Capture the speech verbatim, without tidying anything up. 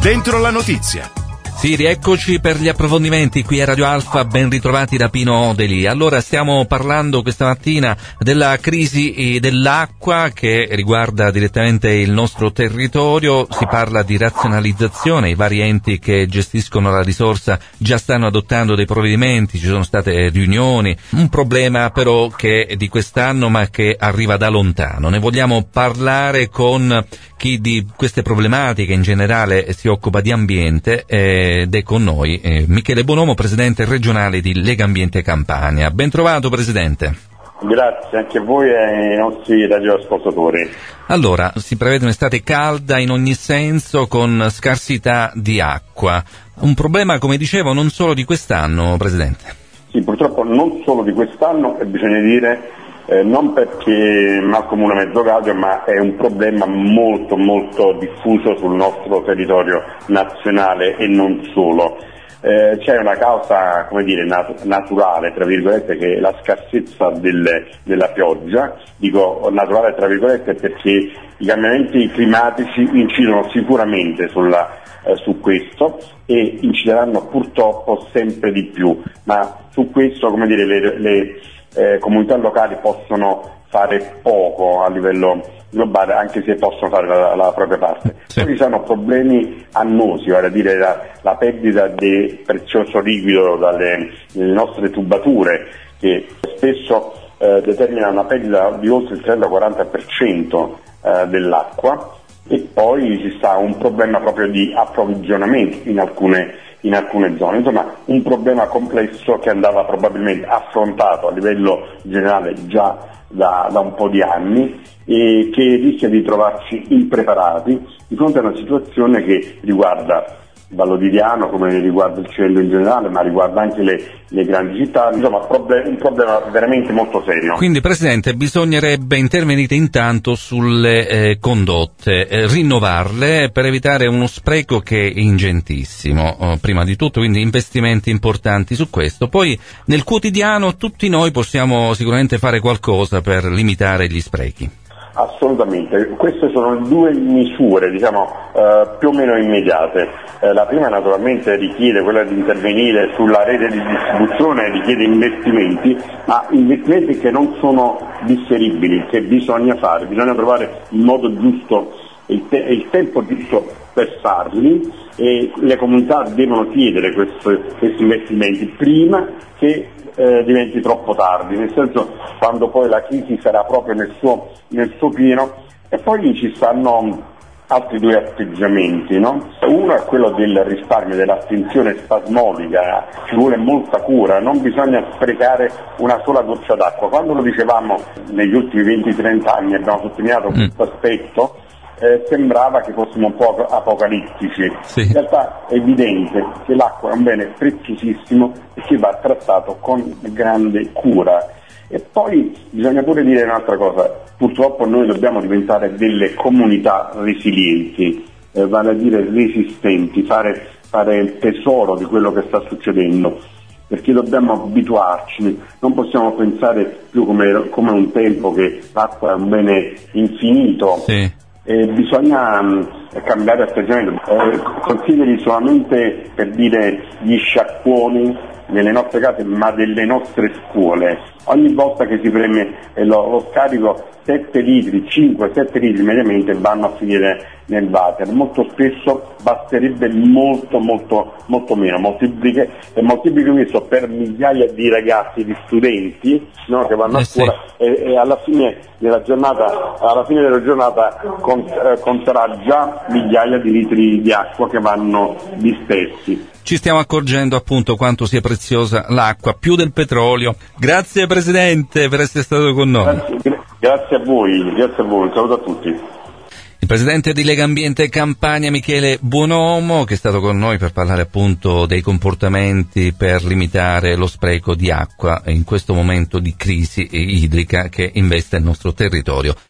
Dentro la notizia. Sì, rieccoci per gli approfondimenti qui a Radio Alfa, ben ritrovati da Pino Deli. Allora, stiamo parlando questa mattina della crisi dell'acqua che riguarda direttamente il nostro territorio. Si parla di razionalizzazione, i vari enti che gestiscono la risorsa già stanno adottando dei provvedimenti, ci sono state riunioni, un problema però che è di quest'anno ma che arriva da lontano. Ne vogliamo parlare con chi di queste problematiche in generale si occupa di ambiente ed è con noi eh, Michele Bonomo, presidente regionale di Lega Ambiente Campania. Ben trovato, presidente. Grazie anche a voi e ai nostri radioascoltatori. Allora, si prevede un'estate calda in ogni senso con scarsità di acqua. Un problema, come dicevo, non solo di quest'anno, presidente. Sì, purtroppo non solo di quest'anno, e bisogna dire Eh, non perché Malcom una mezzo gaudio, ma è un problema molto molto diffuso sul nostro territorio nazionale e non solo. Eh, c'è una causa, come dire, nat- naturale, tra virgolette, che è la scarsezza del, della pioggia. Dico naturale tra virgolette perché i cambiamenti climatici incidono sicuramente sulla, eh, su questo e incideranno purtroppo sempre di più, ma su questo, come dire, le, le Eh, comunità locali possono fare poco a livello globale, anche se possono fare la, la propria parte. Sì. Poi ci sono problemi annosi, vale a dire la, la perdita di prezioso liquido dalle, dalle nostre tubature, che spesso eh, determina una perdita di oltre il trenta quaranta per cento eh, dell'acqua, e poi ci sta un problema proprio di approvvigionamento in alcune in alcune zone, insomma un problema complesso che andava probabilmente affrontato a livello generale già da, da un po' di anni e che rischia di trovarci impreparati di fronte a una situazione che riguarda Vallodidiano, come riguarda il Cilento in generale, ma riguarda anche le, le grandi città, insomma un problema veramente molto serio. Quindi, Presidente, bisognerebbe intervenire intanto sulle eh, condotte, eh, rinnovarle per evitare uno spreco che è ingentissimo, oh, prima di tutto, quindi investimenti importanti su questo. Poi nel quotidiano tutti noi possiamo sicuramente fare qualcosa per limitare gli sprechi. Assolutamente, queste sono due misure, diciamo, eh, più o meno immediate. Eh, la prima naturalmente richiede quella di intervenire sulla rete di distribuzione, richiede investimenti, ma investimenti che non sono differibili, che bisogna fare, bisogna trovare il modo giusto, il, te- il tempo giusto per farli, e le comunità devono chiedere questo, questi investimenti prima che Eh, diventi troppo tardi, nel senso quando poi la crisi sarà proprio nel suo, nel suo pieno. E poi ci stanno altri due atteggiamenti, no? Uno è quello del risparmio, dell'attenzione spasmodica, ci vuole molta cura, non bisogna sprecare una sola goccia d'acqua. Quando lo dicevamo negli ultimi venti trenta anni, abbiamo sottolineato mm. questo aspetto, Eh, sembrava che fossimo un po' apocalittici. Sì. In realtà è evidente che l'acqua è un bene preziosissimo e che va trattato con grande cura. E poi bisogna pure dire un'altra cosa: purtroppo noi dobbiamo diventare delle comunità resilienti, eh, vale a dire resistenti, fare, fare tesoro di quello che sta succedendo, perché dobbiamo abituarci, non possiamo pensare più come, come un tempo che l'acqua è un bene infinito. Sì. Eh, bisogna um, cambiare atteggiamento. Eh, consideri solamente, per dire, gli sciacquoni nelle nostre case, ma delle nostre scuole. Ogni volta che si preme eh, lo, lo scarico, sette litri, cinque sette litri mediamente vanno a finire nel water. Molto spesso basterebbe molto molto molto meno, moltiplichi, e moltiplichi questo per migliaia di ragazzi, di studenti, no, che vanno eh a scuola sì. e, e alla fine della giornata, alla fine della giornata cont, eh, conterà già migliaia di litri di acqua che vanno dispersi. Ci stiamo accorgendo appunto quanto sia preziosa l'acqua, più del petrolio. Grazie Presidente per essere stato con noi. Grazie, grazie a voi, grazie a voi, un saluto a tutti. Il presidente di Lega Ambiente Campania, Michele Bonomo, che è stato con noi per parlare appunto dei comportamenti per limitare lo spreco di acqua in questo momento di crisi idrica che investe il nostro territorio.